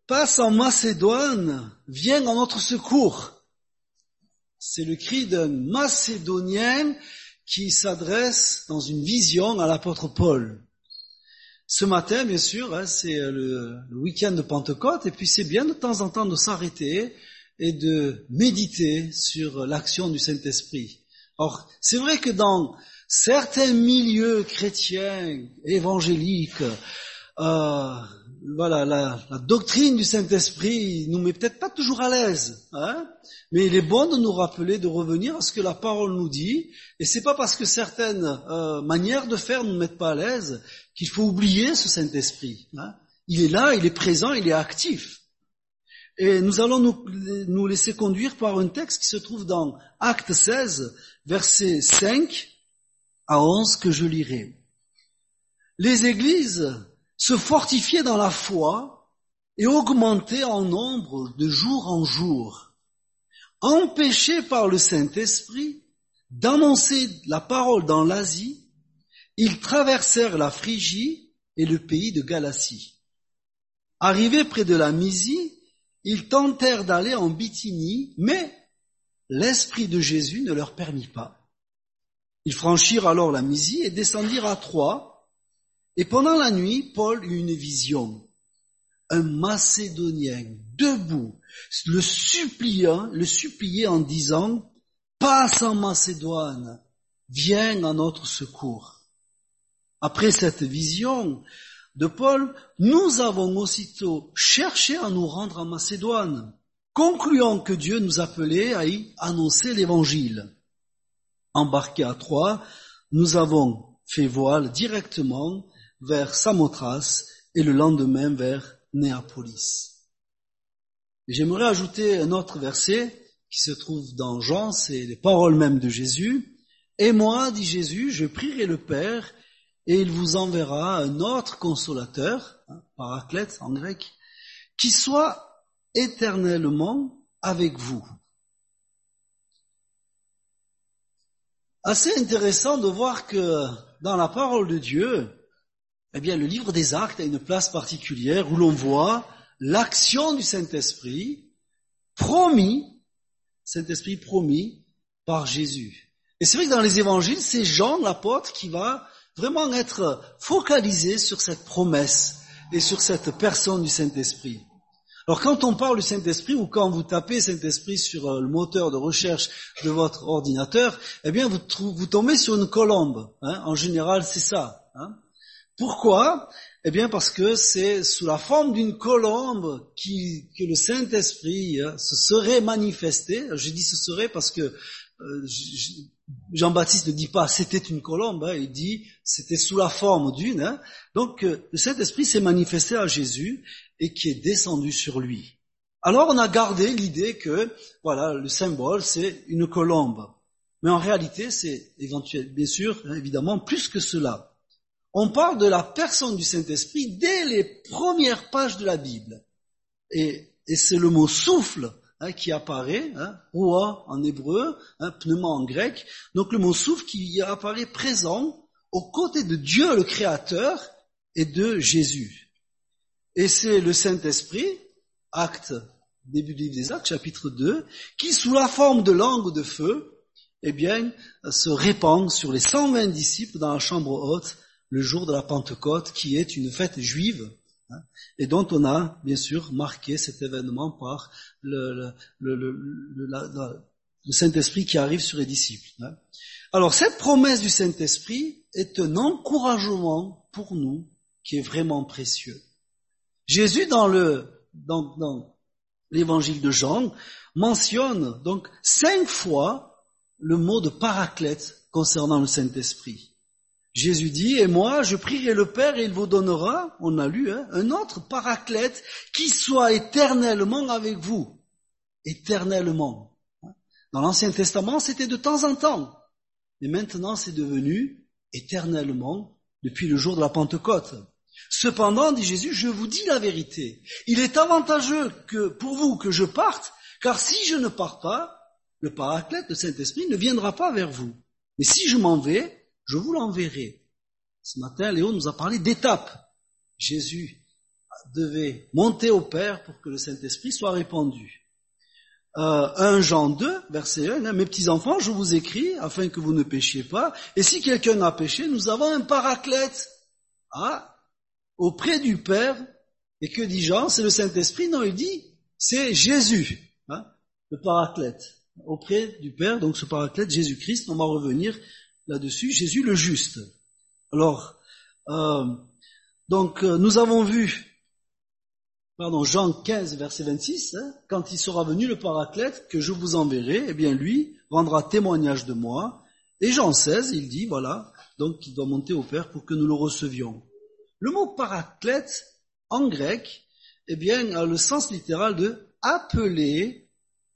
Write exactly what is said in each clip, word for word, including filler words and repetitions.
passe en Macédoine, viens en notre secours. C'est le cri d'un Macédonien qui s'adresse dans une vision à l'apôtre Paul. Ce matin, bien sûr, hein, c'est le, le week-end de Pentecôte, et puis c'est bien de temps en temps de s'arrêter et de méditer sur l'action du Saint-Esprit. Or, c'est vrai que dans certains milieux chrétiens, évangéliques, euh, voilà, la, la doctrine du Saint-Esprit nous met peut-être pas toujours à l'aise, hein, mais il est bon de nous rappeler, de revenir à ce que la parole nous dit, et c'est pas parce que certaines euh, manières de faire ne nous mettent pas à l'aise qu'il faut oublier ce Saint-Esprit. Hein. Il est là, il est présent, il est actif. Et nous allons nous, nous laisser conduire par un texte qui se trouve dans Actes seize, versets cinq à onze, que je lirai. Les églises se fortifiaient dans la foi et augmentaient en nombre de jour en jour. Empêchés par le Saint-Esprit d'annoncer la parole dans l'Asie, ils traversèrent la Phrygie et le pays de Galatie. Arrivés près de la Mysie, ils tentèrent d'aller en Bithynie, mais l'Esprit de Jésus ne leur permit pas. Ils franchirent alors la Mysie et descendirent à Troie, et pendant la nuit, Paul eut une vision. Un Macédonien, debout, le suppliant, le suppliait en disant, « Passe en Macédoine, viens à notre secours. » Après cette vision de Paul, nous avons aussitôt cherché à nous rendre en Macédoine, concluant que Dieu nous appelait à y annoncer l'Évangile. Embarqués à Troie, nous avons fait voile directement vers Samothrace et le lendemain vers Néapolis. J'aimerais ajouter un autre verset qui se trouve dans Jean, c'est les paroles mêmes de Jésus. « Et moi, dit Jésus, je prierai le Père, et il vous enverra un autre consolateur, hein, paraclète en grec, qui soit éternellement avec vous. » Assez intéressant de voir que dans la parole de Dieu, eh bien, le livre des Actes a une place particulière où l'on voit l'action du Saint-Esprit promis, Saint-Esprit promis par Jésus. Et c'est vrai que dans les évangiles, c'est Jean, l'apôtre, qui va vraiment être focalisé sur cette promesse et sur cette personne du Saint-Esprit. Alors quand on parle du Saint-Esprit ou quand vous tapez Saint-Esprit sur le moteur de recherche de votre ordinateur, eh bien vous, vous tombez sur une colombe. Hein. En général, c'est ça. Hein. Pourquoi ? Eh bien parce que c'est sous la forme d'une colombe qui, que le Saint-Esprit hein, se serait manifesté. Je dis ce serait parce que euh, je, Jean-Baptiste ne dit pas c'était une colombe, hein, il dit c'était sous la forme d'une. Hein. Donc euh, le Saint-Esprit s'est manifesté à Jésus et qui est descendu sur lui. Alors on a gardé l'idée que voilà le symbole c'est une colombe, mais en réalité c'est éventuellement, bien sûr, hein, évidemment plus que cela. On parle de la personne du Saint-Esprit dès les premières pages de la Bible, et, et c'est le mot souffle. Hein, qui apparaît, hein, roa en hébreu, hein, pneuma en grec, donc le mot souffle qui apparaît présent aux côtés de Dieu le Créateur et de Jésus. Et c'est le Saint-Esprit, acte, début du livre des Actes, chapitre deux, qui sous la forme de langue de feu, eh bien, se répand sur les cent vingt disciples dans la chambre haute le jour de la Pentecôte, qui est une fête juive, et dont on a, bien sûr, marqué cet événement par le, le, le, le, le, la, la, le Saint-Esprit qui arrive sur les disciples. Alors, cette promesse du Saint-Esprit est un encouragement pour nous qui est vraiment précieux. Jésus, dans le dans, dans l'évangile de Jean, mentionne donc cinq fois le mot de paraclète concernant le Saint-Esprit. Jésus dit, et moi, je prierai le Père et il vous donnera, on a lu, hein, un autre paraclète qui soit éternellement avec vous. Éternellement. Dans l'Ancien Testament, c'était de temps en temps. Mais maintenant, c'est devenu éternellement depuis le jour de la Pentecôte. Cependant, dit Jésus, je vous dis la vérité. Il est avantageux que, pour vous que je parte, car si je ne pars pas, le paraclète, le Saint-Esprit, ne viendra pas vers vous. Mais si je m'en vais, je vous l'enverrai. Ce matin, Léo nous a parlé d'étapes. Jésus devait monter au Père pour que le Saint-Esprit soit répandu. Euh, un Jean deux, verset un, hein, mes petits enfants, je vous écris afin que vous ne péchiez pas. Et si quelqu'un a péché, nous avons un paraclète ah, auprès du Père. Et que dit Jean? C'est le Saint-Esprit? Non, il dit, c'est Jésus, hein, le paraclète, auprès du Père. Donc ce paraclète, Jésus-Christ, on va revenir là-dessus, Jésus le juste. Alors, euh, donc euh, nous avons vu Pardon, Jean quinze, verset vingt-six, hein, quand il sera venu le paraclète que je vous enverrai, eh bien lui rendra témoignage de moi. Et Jean seize, il dit, voilà, donc il doit monter au Père pour que nous le recevions. Le mot paraclète, en grec, eh bien, a le sens littéral de appeler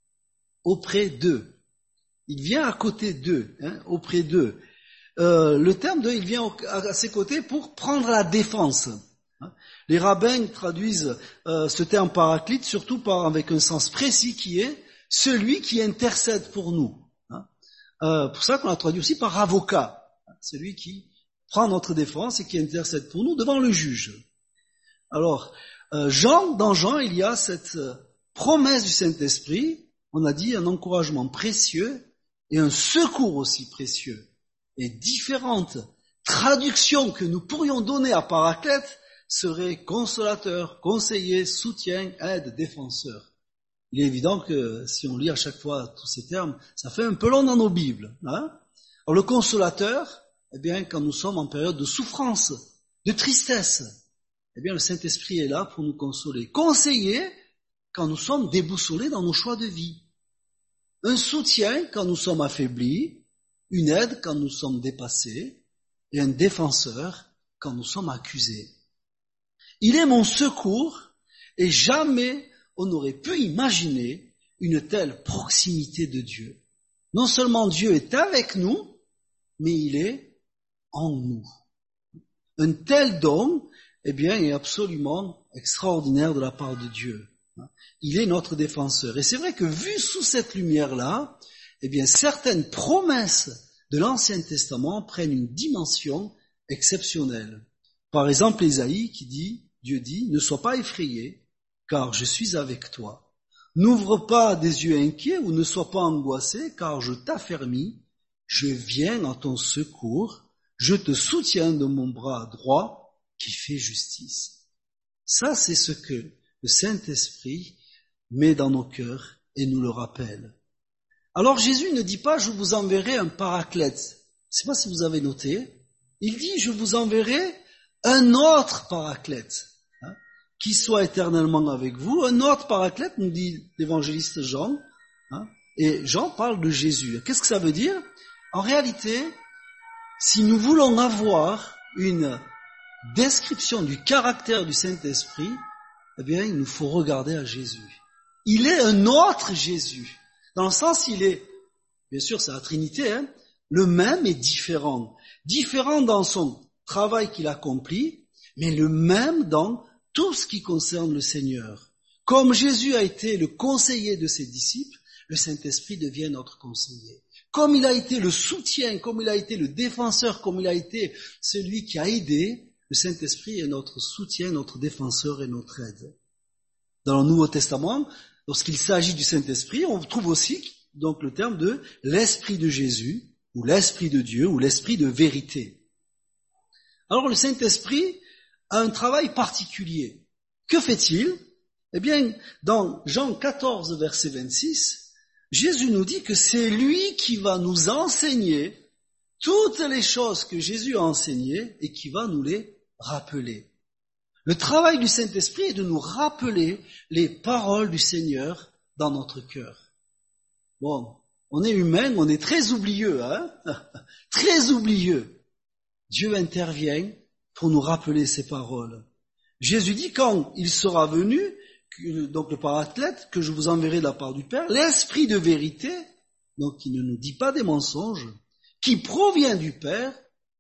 auprès d'eux. Il vient à côté d'eux, hein, auprès d'eux. Euh, le terme de, il vient à ses côtés pour prendre la défense. Les rabbins traduisent euh, ce terme paraclite surtout par, avec un sens précis qui est celui qui intercède pour nous. Hein. Euh, pour ça qu'on l'a traduit aussi par avocat, celui qui prend notre défense et qui intercède pour nous devant le juge. Alors, euh, Jean, dans Jean, il y a cette euh, promesse du Saint-Esprit, on a dit un encouragement précieux et un secours aussi précieux. Et différentes traductions que nous pourrions donner à paraclète serait consolateur, conseiller, soutien, aide, défenseur. Il est évident que si on lit à chaque fois tous ces termes, ça fait un peu long dans nos Bibles. Hein. Alors le consolateur, eh bien, quand nous sommes en période de souffrance, de tristesse, eh bien, le Saint-Esprit est là pour nous consoler. Conseiller, quand nous sommes déboussolés dans nos choix de vie. Un soutien quand nous sommes affaiblis, une aide quand nous sommes dépassés, et un défenseur quand nous sommes accusés. Il est mon secours, et jamais on n'aurait pu imaginer une telle proximité de Dieu. Non seulement Dieu est avec nous, mais il est en nous. Un tel don, eh bien, est absolument extraordinaire de la part de Dieu. Il est notre défenseur. Et c'est vrai que vu sous cette lumière-là, eh bien, certaines promesses de l'Ancien Testament prennent une dimension exceptionnelle. Par exemple, Ésaïe qui dit, Dieu dit, ne sois pas effrayé, car je suis avec toi. N'ouvre pas des yeux inquiets ou ne sois pas angoissé, car je t'affermis, je viens à ton secours, je te soutiens de mon bras droit qui fait justice. Ça, c'est ce que le Saint-Esprit met dans nos cœurs et nous le rappelle. Alors Jésus ne dit pas, je vous enverrai un paraclète. Je ne sais pas si vous avez noté. Il dit, je vous enverrai un autre paraclète, hein, qui soit éternellement avec vous. Un autre paraclète, nous dit l'évangéliste Jean. Hein, et Jean parle de Jésus. Qu'est-ce que ça veut dire? En réalité, si nous voulons avoir une description du caractère du Saint-Esprit, eh bien, il nous faut regarder à Jésus. Il est un autre Jésus. Dans le sens, il est, bien sûr, c'est la Trinité, hein, le même et différent. Différent dans son travail qu'il accomplit, mais le même dans tout ce qui concerne le Seigneur. Comme Jésus a été le conseiller de ses disciples, le Saint-Esprit devient notre conseiller. Comme il a été le soutien, comme il a été le défenseur, comme il a été celui qui a aidé, le Saint-Esprit est notre soutien, notre défenseur et notre aide. Dans le Nouveau Testament, lorsqu'il s'agit du Saint-Esprit, on trouve aussi donc le terme de l'Esprit de Jésus, ou l'Esprit de Dieu, ou l'Esprit de vérité. Alors le Saint-Esprit a un travail particulier. Que fait-il? Eh bien, dans Jean quatorze, verset vingt-six, Jésus nous dit que c'est lui qui va nous enseigner toutes les choses que Jésus a enseignées et qui va nous les rappeler. Le travail du Saint-Esprit est de nous rappeler les paroles du Seigneur dans notre cœur. Bon, on est humain, on est très oublieux, hein, très oublieux. Dieu intervient pour nous rappeler ces paroles. Jésus dit quand il sera venu, donc le paraclète que je vous enverrai de la part du Père, l'Esprit de vérité, donc qui ne nous dit pas des mensonges, qui provient du Père,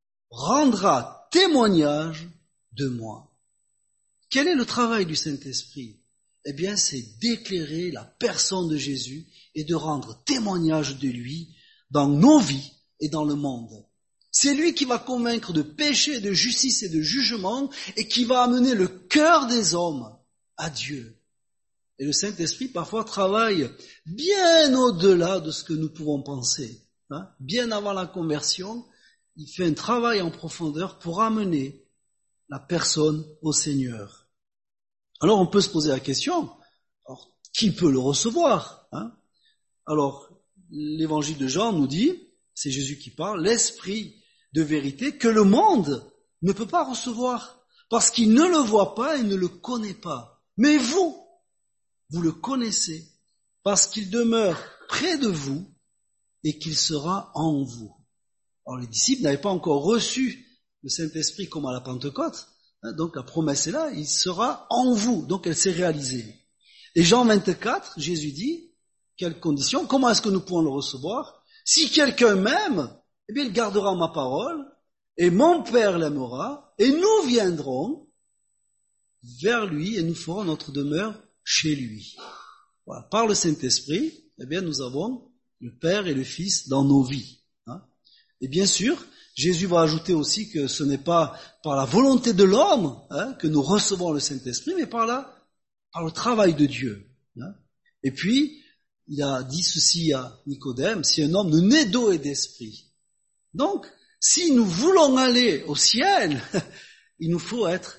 rendra témoignage de moi. Quel est le travail du Saint-Esprit? Eh bien, c'est d'éclairer la personne de Jésus et de rendre témoignage de lui dans nos vies et dans le monde. C'est lui qui va convaincre de péché, de justice et de jugement et qui va amener le cœur des hommes à Dieu. Et le Saint-Esprit parfois travaille bien au-delà de ce que nous pouvons penser. Hein? Bien avant la conversion, il fait un travail en profondeur pour amener la personne au Seigneur. Alors on peut se poser la question, alors, qui peut le recevoir, hein? Alors, l'évangile de Jean nous dit, c'est Jésus qui parle, l'esprit de vérité que le monde ne peut pas recevoir, parce qu'il ne le voit pas et ne le connaît pas. Mais vous, vous le connaissez, parce qu'il demeure près de vous et qu'il sera en vous. Alors les disciples n'avaient pas encore reçu le Saint-Esprit comme à la Pentecôte, hein, donc la promesse est là, il sera en vous, donc elle s'est réalisée. Et Jean vingt-quatre, Jésus dit, quelles conditions, comment est-ce que nous pouvons le recevoir? Si quelqu'un m'aime, eh bien il gardera ma parole, et mon Père l'aimera, et nous viendrons vers lui, et nous ferons notre demeure chez lui. Voilà. Par le Saint-Esprit, eh bien nous avons le Père et le Fils dans nos vies. Hein. Et bien sûr, Jésus va ajouter aussi que ce n'est pas par la volonté de l'homme hein, que nous recevons le Saint-Esprit, mais par, la, par le travail de Dieu. Hein. Et puis, il a dit ceci à Nicodème, si un homme ne naît d'eau et d'esprit. Donc, si nous voulons aller au ciel, il nous faut être,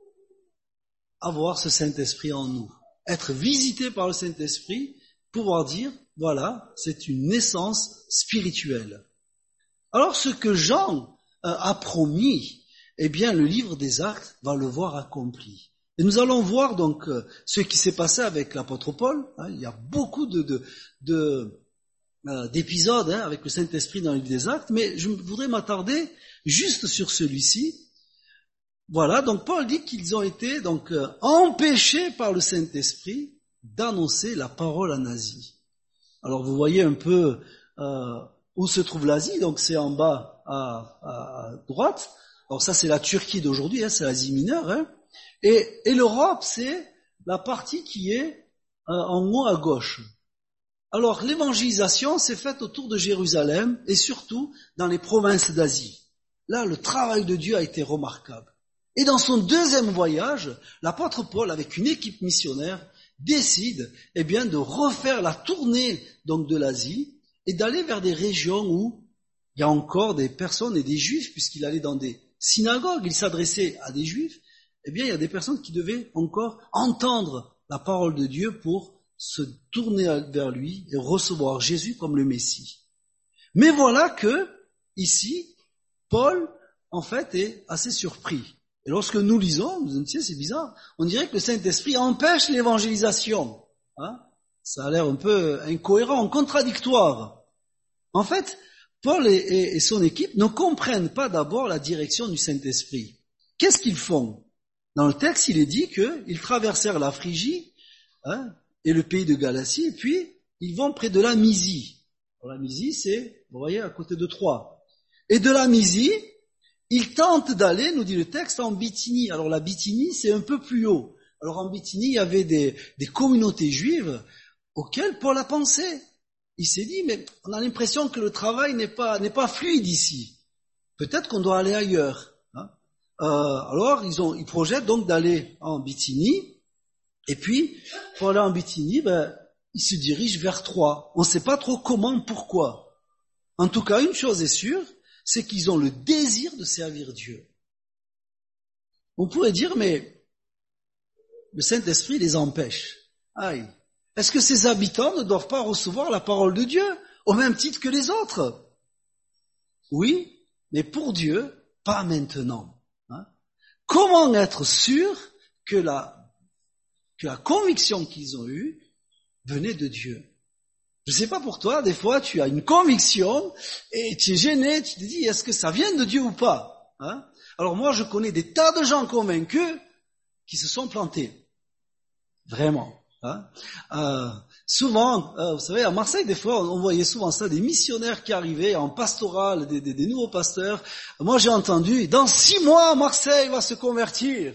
avoir ce Saint-Esprit en nous. Être visité par le Saint-Esprit, pouvoir dire, voilà, c'est une naissance spirituelle. Alors, ce que Jean a promis, eh bien, le livre des Actes va le voir accompli. Et nous allons voir donc ce qui s'est passé avec l'apôtre Paul. Hein, il y a beaucoup de, de, de euh, d'épisodes hein, avec le Saint-Esprit dans le livre des Actes, mais je voudrais m'attarder juste sur celui-ci. Voilà, donc Paul dit qu'ils ont été donc euh, empêchés par le Saint-Esprit d'annoncer la parole en Asie. Alors vous voyez un peu euh, où se trouve l'Asie, donc c'est en bas à, à, à droite. Alors ça c'est la Turquie d'aujourd'hui, hein, c'est l'Asie mineure. Hein. Et, et l'Europe, c'est la partie qui est euh, en haut à gauche. Alors, l'évangélisation s'est faite autour de Jérusalem et surtout dans les provinces d'Asie. Là, le travail de Dieu a été remarquable. Et dans son deuxième voyage, l'apôtre Paul, avec une équipe missionnaire, décide eh bien, de refaire la tournée donc, de l'Asie et d'aller vers des régions où il y a encore des personnes et des juifs, puisqu'il allait dans des synagogues, il s'adressait à des juifs. Eh bien, il y a des personnes qui devaient encore entendre la parole de Dieu pour se tourner vers lui et recevoir Jésus comme le Messie. Mais voilà que, ici, Paul, en fait, est assez surpris. Et lorsque nous lisons, nous nous disons, c'est bizarre, on dirait que le Saint-Esprit empêche l'évangélisation. Hein? Ça a l'air un peu incohérent, contradictoire. En fait, Paul et, et, et son équipe ne comprennent pas d'abord la direction du Saint-Esprit. Qu'est-ce qu'ils font? Dans le texte, il est dit qu'ils traversèrent la Phrygie hein, et le pays de Galatie, et puis ils vont près de la Mysie. Alors, la Mysie, c'est, vous voyez, à côté de Troie. Et de la Mysie, ils tentent d'aller, nous dit le texte, en Bithynie. Alors la Bithynie, c'est un peu plus haut. Alors en Bithynie, il y avait des, des communautés juives auxquelles Paul a pensé. Il s'est dit, mais on a l'impression que le travail n'est pas, n'est pas fluide ici. Peut-être qu'on doit aller ailleurs. Euh, alors, ils, ont, ils projettent donc d'aller en Bithynie, et puis, pour aller en Bithynie, ben, ils se dirigent vers Troie. On ne sait pas trop comment, pourquoi. En tout cas, une chose est sûre, c'est qu'ils ont le désir de servir Dieu. On pourrait dire, mais le Saint-Esprit les empêche. Aïe. Est-ce que ces habitants ne doivent pas recevoir la parole de Dieu, au même titre que les autres? Oui, mais pour Dieu, pas maintenant. Comment être sûr que la, que la conviction qu'ils ont eue venait de Dieu? Je ne sais pas pour toi, des fois tu as une conviction et tu es gêné, tu te dis est-ce que ça vient de Dieu ou pas hein? Alors moi je connais des tas de gens convaincus qui se sont plantés. Vraiment. Hein? Euh, souvent, euh, vous savez, à Marseille, des fois, on voyait souvent ça, des missionnaires qui arrivaient en pastoral, des, des, des nouveaux pasteurs. Moi, j'ai entendu, dans six mois, Marseille va se convertir.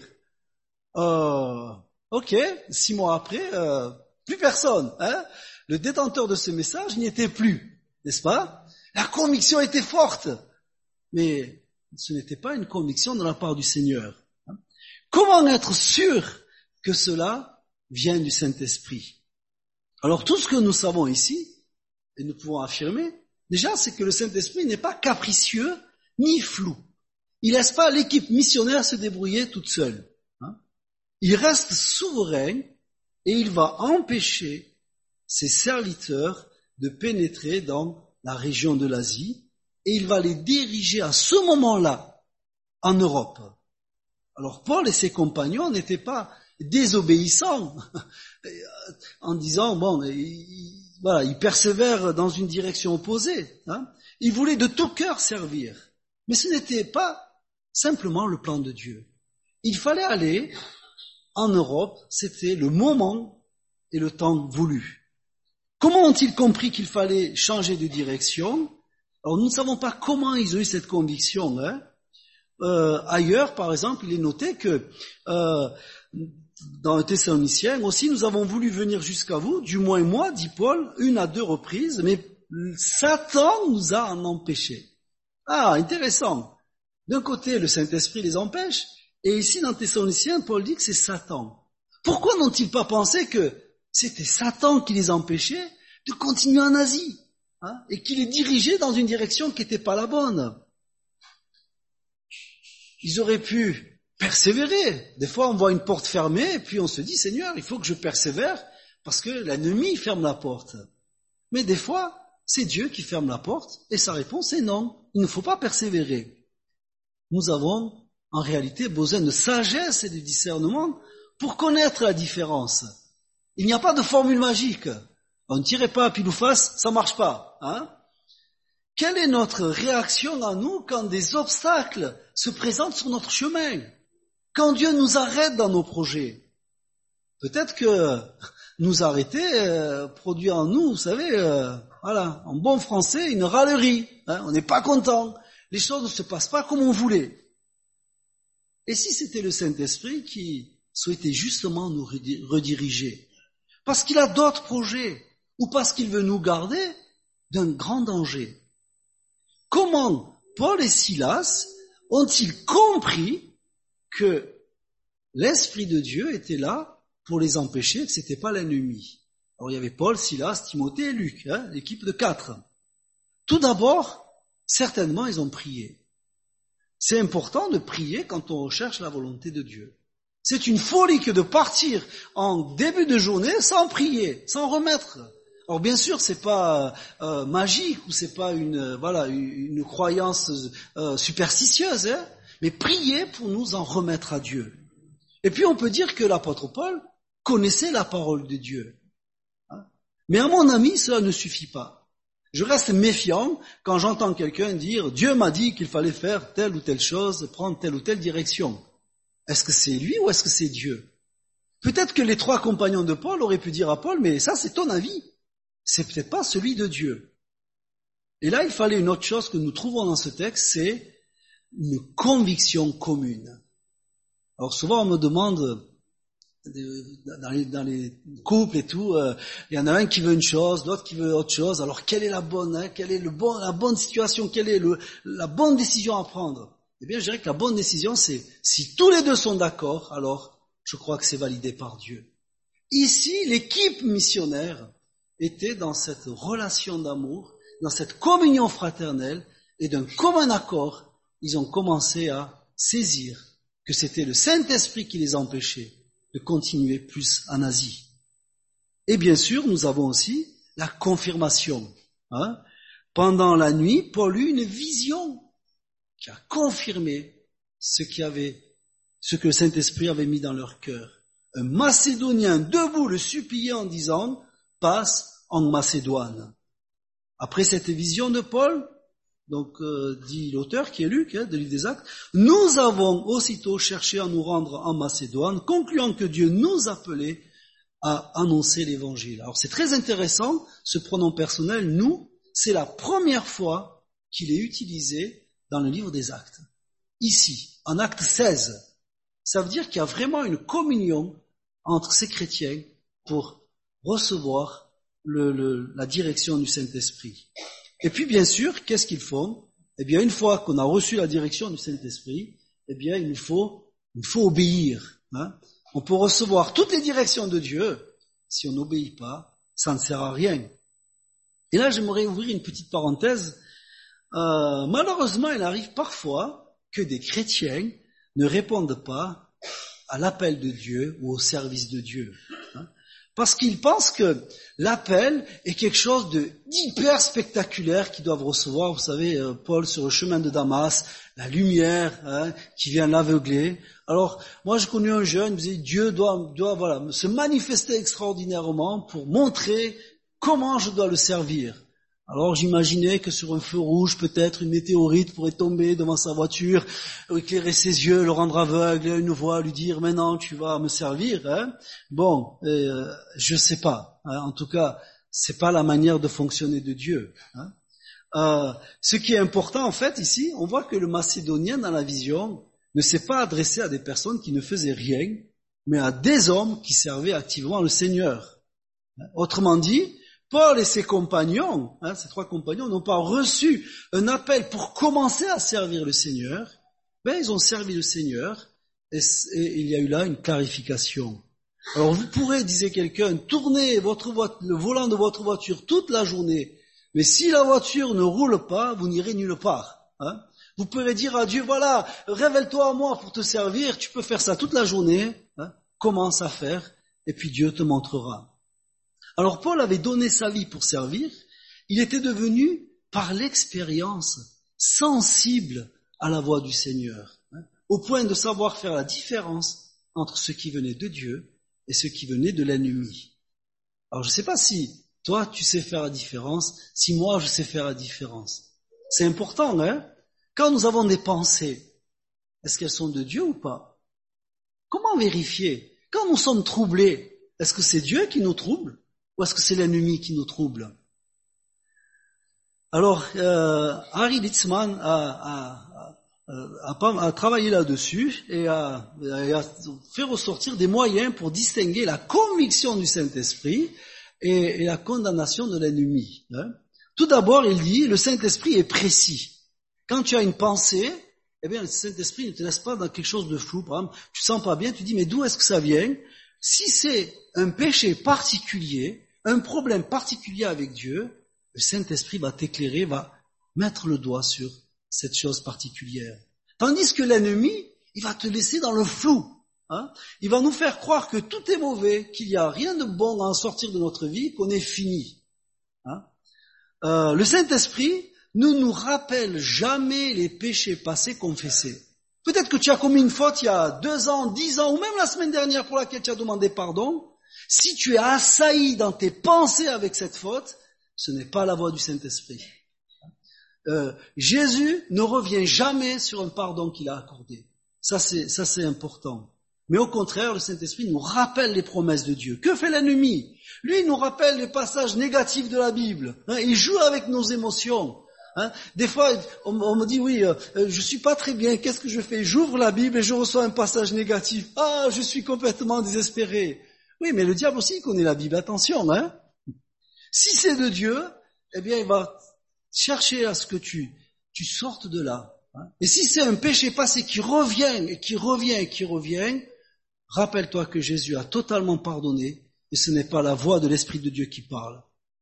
Euh, ok, six mois après, euh, plus personne. Hein? Le détenteur de ce message n'y était plus, n'est-ce pas? La conviction était forte. mais ce n'était pas une conviction de la part du Seigneur. Comment être sûr que cela vient du Saint-Esprit? Alors tout ce que nous savons ici, et nous pouvons affirmer, déjà c'est que le Saint-Esprit n'est pas capricieux ni flou. Il laisse pas l'équipe missionnaire se débrouiller toute seule. Hein. Il reste souverain et il va empêcher ses serviteurs de pénétrer dans la région de l'Asie et il va les diriger à ce moment-là en Europe. Alors Paul et ses compagnons n'étaient pas désobéissants en disant, bon, ils, voilà, ils persévèrent dans une direction opposée. Hein. Ils voulaient de tout cœur servir. Mais ce n'était pas simplement le plan de Dieu. Il fallait aller en Europe, c'était le moment et le temps voulu. Comment ont-ils compris qu'il fallait changer de direction? Alors nous ne savons pas comment ils ont eu cette conviction. Hein. Euh, ailleurs, par exemple, il est noté que euh, dans les Thessaloniciens aussi, nous avons voulu venir jusqu'à vous, du moins moi, dit Paul, une à deux reprises, mais Satan nous a en empêché. Ah, intéressant. D'un côté, le Saint-Esprit les empêche, et ici, dans Thessaloniciens, Paul dit que c'est Satan. Pourquoi n'ont-ils pas pensé que c'était Satan qui les empêchait de continuer en Asie, hein, et qui les dirigeait dans une direction qui n'était pas la bonne? Ils auraient pu persévérer. Des fois, on voit une porte fermée, et puis on se dit, Seigneur, il faut que je persévère, parce que l'ennemi ferme la porte. Mais des fois, c'est Dieu qui ferme la porte, et sa réponse est non, il ne faut pas persévérer. Nous avons en réalité besoin de sagesse et de discernement pour connaître la différence. Il n'y a pas de formule magique. On ne tirait pas pile ou face, ça marche pas. Hein? Quelle est notre réaction à nous quand des obstacles se présentent sur notre chemin? Quand Dieu nous arrête dans nos projets? Peut-être que nous arrêter euh, produit en nous, vous savez, euh, voilà, en bon français, une râlerie. Hein? On n'est pas content. Les choses ne se passent pas comme on voulait. Et si c'était le Saint-Esprit qui souhaitait justement nous rediriger, parce qu'il a d'autres projets, ou parce qu'il veut nous garder d'un grand danger? Comment Paul et Silas ont-ils compris que l'Esprit de Dieu était là pour les empêcher, que ce n'était pas l'ennemi? Alors il y avait Paul, Silas, Timothée et Luc, hein, l'équipe de quatre. Tout d'abord, certainement, ils ont prié. C'est important de prier quand on recherche la volonté de Dieu. C'est une folie que de partir en début de journée sans prier, sans remettre. Alors bien sûr, c'est pas euh, magique ou c'est pas une euh, voilà une, une croyance euh, superstitieuse, hein, mais prier pour nous en remettre à Dieu. Et puis on peut dire que l'apôtre Paul connaissait la parole de Dieu. Hein. Mais à mon avis, cela ne suffit pas. Je reste méfiant quand j'entends quelqu'un dire « Dieu m'a dit qu'il fallait faire telle ou telle chose, prendre telle ou telle direction ». Est-ce que c'est lui ou est-ce que c'est Dieu? Peut-être que les trois compagnons de Paul auraient pu dire à Paul « Mais ça, c'est ton avis. C'est peut-être pas celui de Dieu. » Et là, il fallait une autre chose que nous trouvons dans ce texte, c'est une conviction commune. Alors souvent, on me demande... Dans les, dans les couples et tout, euh, il y en a un qui veut une chose, l'autre qui veut autre chose. Alors quelle est la bonne, hein, quelle est le bon, la bonne situation, quelle est le, la bonne décision à prendre? Eh bien, je dirais que la bonne décision, c'est si tous les deux sont d'accord, alors je crois que c'est validé par Dieu. Ici, l'équipe missionnaire était dans cette relation d'amour, dans cette communion fraternelle, et d'un commun accord, ils ont commencé à saisir que c'était le Saint-Esprit qui les empêchait de continuer plus en Asie. Et bien sûr, nous avons aussi la confirmation. Hein. Pendant la nuit, Paul eut une vision qui a confirmé ce, qui avait, ce que le Saint-Esprit avait mis dans leur cœur. Un Macédonien debout le suppliait en disant « Passe en Macédoine ». Après cette vision de Paul, donc euh, dit l'auteur qui est Luc, hein, de l'Île des Actes, nous avons aussitôt cherché à nous rendre en Macédoine, concluant que Dieu nous appelait à annoncer l'Évangile. Alors c'est très intéressant, ce pronom personnel, nous, c'est la première fois qu'il est utilisé dans le livre des Actes. Ici, en Acte seize, ça veut dire qu'il y a vraiment une communion entre ces chrétiens pour recevoir le, le, la direction du Saint-Esprit. Et puis bien sûr, qu'est-ce qu'ils font? eh bien, une fois qu'on a reçu la direction du Saint-Esprit, eh bien, il nous faut, il faut obéir. Hein. On peut recevoir toutes les directions de Dieu. Si on n'obéit pas, ça ne sert à rien. Et là, j'aimerais ouvrir une petite parenthèse. Euh, malheureusement, il arrive parfois que des chrétiens ne répondent pas à l'appel de Dieu ou au service de Dieu. Hein. Parce qu'ils pensent que l'appel est quelque chose de d'hyper spectaculaire qu'ils doivent recevoir. Vous savez, euh, Paul sur le chemin de Damas, la lumière hein, qui vient l'aveugler. Alors, moi j'ai connu un jeune, il me disait, Dieu doit, doit voilà, se manifester extraordinairement pour montrer comment je dois le servir. Alors j'imaginais que sur un feu rouge, peut-être une météorite pourrait tomber devant sa voiture, éclairer ses yeux, le rendre aveugle, et une voix lui dire « Maintenant tu vas me servir hein ». Bon, euh, je sais pas. Hein. En tout cas, c'est pas la manière de fonctionner de Dieu. Hein. Euh, ce qui est important en fait ici, on voit que le Macédonien dans la vision ne s'est pas adressé à des personnes qui ne faisaient rien, mais à des hommes qui servaient activement le Seigneur. Autrement dit, Paul et ses compagnons, hein, ses trois compagnons, n'ont pas reçu un appel pour commencer à servir le Seigneur, mais ils ont servi le Seigneur et, et il y a eu là une clarification. Alors vous pourrez, disait quelqu'un, tourner votre voiture, le volant de votre voiture toute la journée, mais si la voiture ne roule pas, vous n'irez nulle part. Hein. Vous pourrez dire à Dieu, voilà, révèle-toi à moi pour te servir, tu peux faire ça toute la journée, hein, commence à faire, et puis Dieu te montrera. Alors Paul avait donné sa vie pour servir, il était devenu, par l'expérience, sensible à la voix du Seigneur, hein, au point de savoir faire la différence entre ce qui venait de Dieu et ce qui venait de l'ennemi. Alors je ne sais pas si toi tu sais faire la différence, si moi je sais faire la différence. C'est important, hein? Quand nous avons des pensées, est-ce qu'elles sont de Dieu ou pas? Comment vérifier? Quand nous sommes troublés, est-ce que c'est Dieu qui nous trouble? Ou est-ce que c'est l'ennemi qui nous trouble? Alors, euh, Harry Litzman a, a, a, a, a travaillé là-dessus et a, a fait ressortir des moyens pour distinguer la conviction du Saint-Esprit et, et la condamnation de l'ennemi. Hein. Tout d'abord, il dit, le Saint-Esprit est précis. Quand tu as une pensée, eh bien, le Saint-Esprit ne te laisse pas dans quelque chose de flou. Par exemple, tu sens pas bien, tu dis, mais d'où est-ce que ça vient? Si c'est un péché particulier, un problème particulier avec Dieu, le Saint-Esprit va t'éclairer, va mettre le doigt sur cette chose particulière. Tandis que l'ennemi, il va te laisser dans le flou. Hein. Il va nous faire croire que tout est mauvais, qu'il n'y a rien de bon à en sortir de notre vie, qu'on est fini. Hein. Euh, le Saint-Esprit ne nous rappelle jamais les péchés passés confessés. Peut-être que tu as commis une faute il y a deux ans, dix ans, ou même la semaine dernière pour laquelle tu as demandé pardon. Si tu es assailli dans tes pensées avec cette faute, ce n'est pas la voix du Saint-Esprit. Euh, Jésus ne revient jamais sur un pardon qu'il a accordé. Ça c'est, ça c'est important. Mais au contraire, le Saint-Esprit nous rappelle les promesses de Dieu. Que fait l'ennemi? Lui, il nous rappelle les passages négatifs de la Bible. Hein, il joue avec nos émotions. Hein, des fois, on, on me dit, oui, euh, je suis pas très bien, qu'est-ce que je fais? J'ouvre la Bible et je reçois un passage négatif. Ah, je suis complètement désespéré. Oui, mais le diable aussi connaît la Bible, attention. Hein. Si c'est de Dieu, eh bien, il va chercher à ce que tu, tu sortes de là. Hein. Et si c'est un péché passé qui revient, et qui revient, et qui revient, rappelle-toi que Jésus a totalement pardonné, et ce n'est pas la voix de l'Esprit de Dieu qui parle.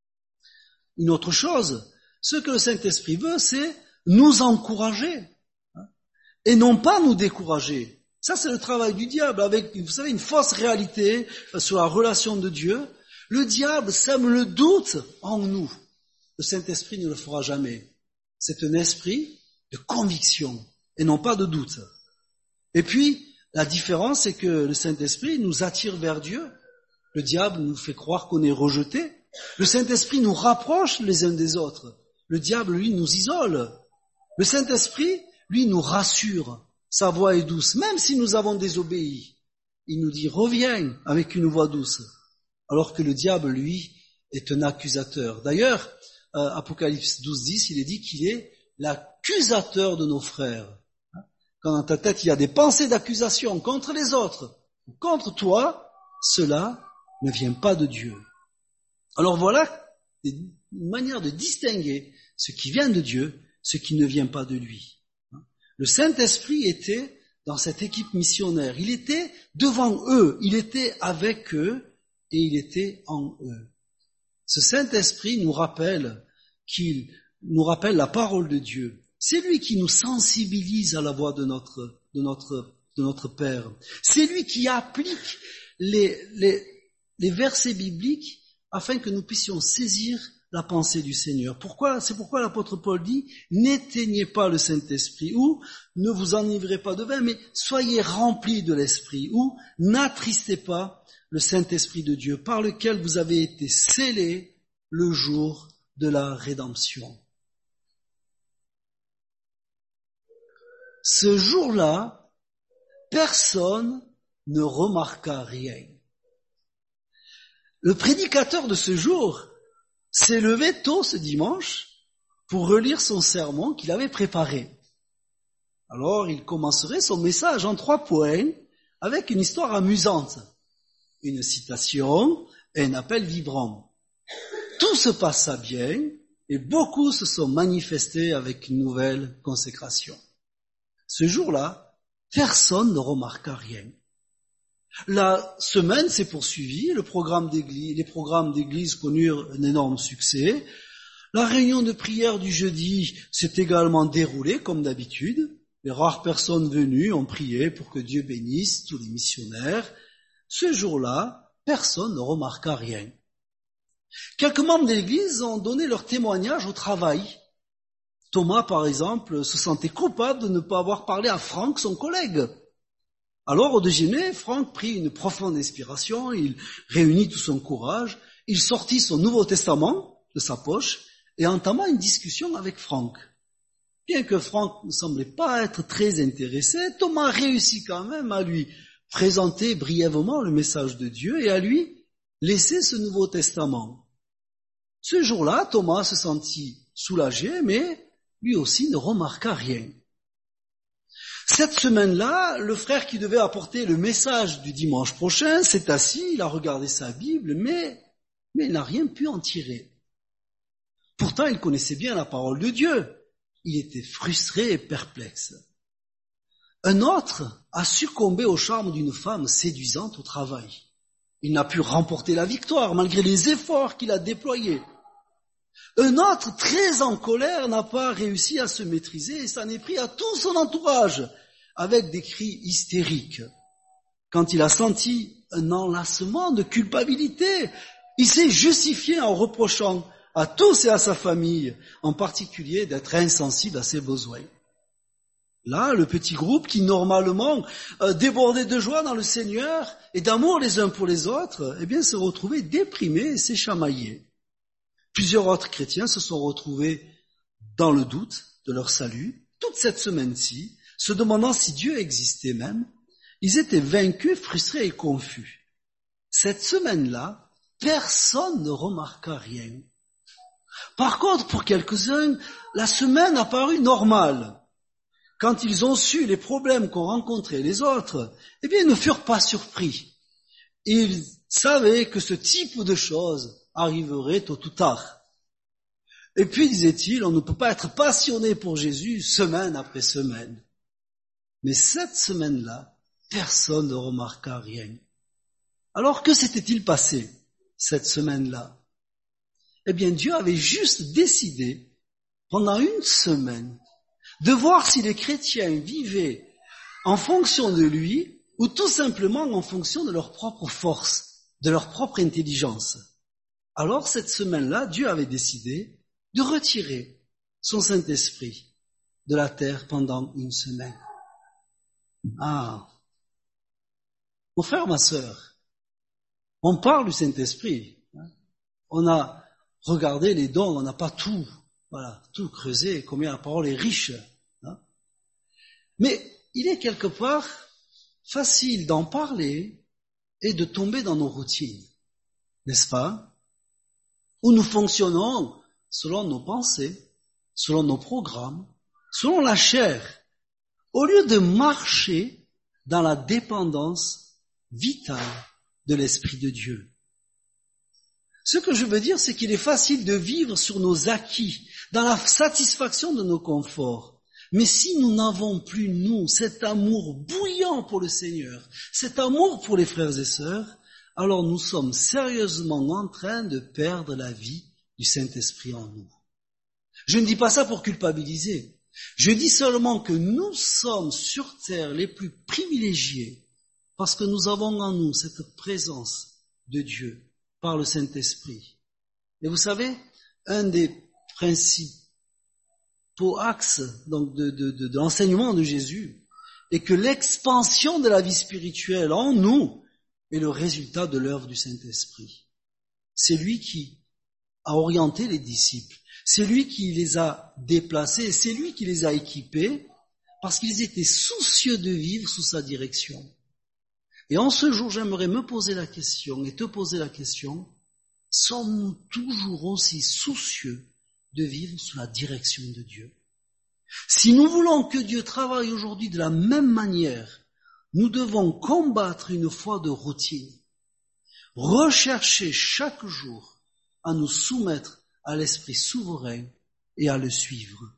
Une autre chose, ce que le Saint-Esprit veut, c'est nous encourager, hein, et non pas nous décourager. Ça, c'est le travail du diable, avec, vous savez, une fausse réalité sur la relation de Dieu. Le diable sème le doute en nous. Le Saint-Esprit ne le fera jamais. C'est un esprit de conviction, et non pas de doute. Et puis, la différence, c'est que le Saint-Esprit nous attire vers Dieu. Le diable nous fait croire qu'on est rejeté. Le Saint-Esprit nous rapproche les uns des autres. Le diable, lui, nous isole. Le Saint-Esprit, lui, nous rassure. Sa voix est douce, même si nous avons désobéi. Il nous dit, reviens avec une voix douce. Alors que le diable, lui, est un accusateur. D'ailleurs, euh, Apocalypse douze dix, il est dit qu'il est l'accusateur de nos frères. Quand dans ta tête, il y a des pensées d'accusation contre les autres, ou contre toi, cela ne vient pas de Dieu. Alors voilà une manière de distinguer ce qui vient de Dieu ce qui ne vient pas de lui. Le Saint-Esprit était dans cette équipe missionnaire. Il était devant eux, il était avec eux et il était en eux. Ce Saint-Esprit nous rappelle qu'il nous rappelle la parole de Dieu. C'est lui qui nous sensibilise à la voix de notre, de notre, de notre Père. C'est lui qui applique les, les, les versets bibliques afin que nous puissions saisir la pensée du Seigneur. Pourquoi? C'est pourquoi l'apôtre Paul dit, n'éteignez pas le Saint-Esprit, ou ne vous enivrez pas de vin, mais soyez remplis de l'Esprit, ou n'attristez pas le Saint-Esprit de Dieu, par lequel vous avez été scellés le jour de la rédemption. Ce jour-là, personne ne remarqua rien. Le prédicateur de ce jour s'est levé tôt ce dimanche pour relire son sermon qu'il avait préparé. Alors, il commencerait son message en trois points avec une histoire amusante, une citation et un appel vibrant. Tout se passa bien et beaucoup se sont manifestés avec une nouvelle consécration. Ce jour-là, personne ne remarqua rien. La semaine s'est poursuivie, le programme d'église, les programmes d'église connurent un énorme succès. La réunion de prière du jeudi s'est également déroulée comme d'habitude. Les rares personnes venues ont prié pour que Dieu bénisse tous les missionnaires. Ce jour-là, personne ne remarqua rien. Quelques membres de l'église ont donné leur témoignage au travail. Thomas, par exemple, se sentait coupable de ne pas avoir parlé à Franck, son collègue. Alors, au déjeuner, Franck prit une profonde inspiration, il réunit tout son courage, il sortit son Nouveau Testament de sa poche et entama une discussion avec Franck. Bien que Franck ne semblait pas être très intéressé, Thomas réussit quand même à lui présenter brièvement le message de Dieu et à lui laisser ce Nouveau Testament. Ce jour-là, Thomas se sentit soulagé, mais lui aussi ne remarqua rien. Cette semaine-là, le frère qui devait apporter le message du dimanche prochain s'est assis, il a regardé sa Bible, mais, mais il n'a rien pu en tirer. Pourtant, il connaissait bien la parole de Dieu. Il était frustré et perplexe. Un autre a succombé au charme d'une femme séduisante au travail. Il n'a pu remporter la victoire malgré les efforts qu'il a déployés. Un autre, très en colère, n'a pas réussi à se maîtriser et s'en est pris à tout son entourage avec des cris hystériques. Quand il a senti un enlacement de culpabilité, il s'est justifié en reprochant à tous et à sa famille, en particulier d'être insensible à ses besoins. Là, le petit groupe qui normalement euh, débordait de joie dans le Seigneur et d'amour les uns pour les autres, eh bien, se retrouvait déprimé et s'est chamaillé. Plusieurs autres chrétiens se sont retrouvés dans le doute de leur salut, toute cette semaine-ci, se demandant si Dieu existait même. Ils étaient vaincus, frustrés et confus. Cette semaine-là, personne ne remarqua rien. Par contre, pour quelques-uns, la semaine a paru normale. Quand ils ont su les problèmes qu'ont rencontrés les autres, eh bien, ils ne furent pas surpris. Ils savaient que ce type de choses arriverait tôt ou tard. Et puis, disait-il, on ne peut pas être passionné pour Jésus semaine après semaine. Mais cette semaine-là, personne ne remarqua rien. Alors, que s'était-il passé cette semaine-là? Eh bien, Dieu avait juste décidé, pendant une semaine, de voir si les chrétiens vivaient en fonction de lui ou tout simplement en fonction de leur propre force, de leur propre intelligence. Alors, cette semaine-là, Dieu avait décidé de retirer son Saint-Esprit de la terre pendant une semaine. Ah, mon frère, ma sœur, on parle du Saint-Esprit. Hein. On a regardé les dons, on n'a pas tout, voilà, tout creusé, combien la parole est riche. Hein. Mais il est quelque part facile d'en parler et de tomber dans nos routines, n'est-ce pas? Où nous fonctionnons selon nos pensées, selon nos programmes, selon la chair, au lieu de marcher dans la dépendance vitale de l'Esprit de Dieu. Ce que je veux dire, c'est qu'il est facile de vivre sur nos acquis, dans la satisfaction de nos conforts. Mais si nous n'avons plus, nous, cet amour bouillant pour le Seigneur, cet amour pour les frères et sœurs, alors nous sommes sérieusement en train de perdre la vie du Saint-Esprit en nous. Je ne dis pas ça pour culpabiliser. Je dis seulement que nous sommes sur terre les plus privilégiés parce que nous avons en nous cette présence de Dieu par le Saint-Esprit. Et vous savez, un des principaux axes donc de, de, de, de l'enseignement de Jésus est que l'expansion de la vie spirituelle en nous est le résultat de l'œuvre du Saint-Esprit. C'est lui qui a orienté les disciples. C'est lui qui les a déplacés, c'est lui qui les a équipés, parce qu'ils étaient soucieux de vivre sous sa direction. Et en ce jour, j'aimerais me poser la question et te poser la question, sommes-nous toujours aussi soucieux de vivre sous la direction de Dieu? Si nous voulons que Dieu travaille aujourd'hui de la même manière, nous devons combattre une foi de routine, rechercher chaque jour à nous soumettre à l'Esprit souverain et à le suivre.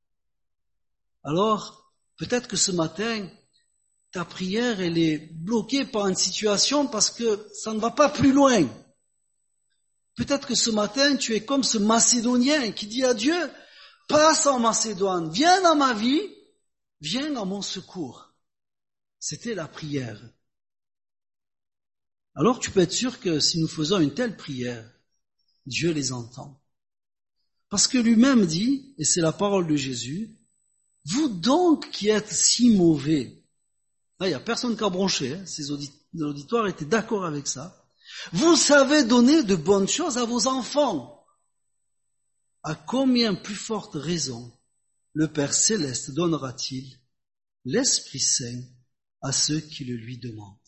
Alors, peut-être que ce matin, ta prière, elle est bloquée par une situation parce que ça ne va pas plus loin. Peut-être que ce matin, tu es comme ce Macédonien qui dit à Dieu, passe en Macédoine, viens dans ma vie, viens à mon secours. C'était la prière. Alors tu peux être sûr que si nous faisons une telle prière, Dieu les entend. Parce que lui-même dit, et c'est la parole de Jésus, vous donc qui êtes si mauvais, là il n'y a personne qui a bronché, hein, ces auditoires étaient d'accord avec ça, vous savez donner de bonnes choses à vos enfants. À combien plus forte raison le Père Céleste donnera-t-il l'Esprit Saint à ceux qui le lui demandent?